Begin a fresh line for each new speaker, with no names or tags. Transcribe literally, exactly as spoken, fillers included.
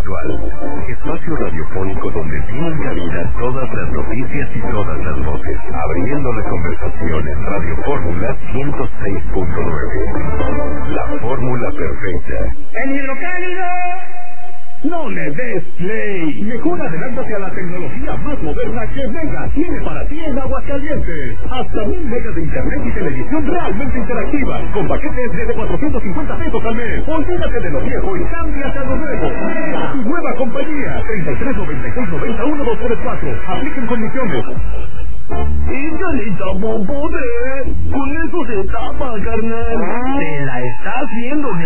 Intelectual, espacio radiofónico donde tienen cabida todas las noticias y todas las voces, abriendo la conversación en Radio Fórmula ciento seis punto nueve. La fórmula perfecta.
¡En hidrocálido!
No le des play. Mejor adelántate a la tecnología más moderna que Mega tiene para ti en Aguascalientes. Hasta mil megas de internet y televisión realmente interactiva, con paquetes desde cuatrocientos cincuenta pesos al mes. Olvídate de lo viejo y cámbiate a lo nuevo. Mega, tu nueva compañía. treinta y tres noventa y seis noventa uno dos tres cuatro. Apliquen condiciones.
Y ya le estamos poder. Con eso se tapa, carnal. Te la estás viendo,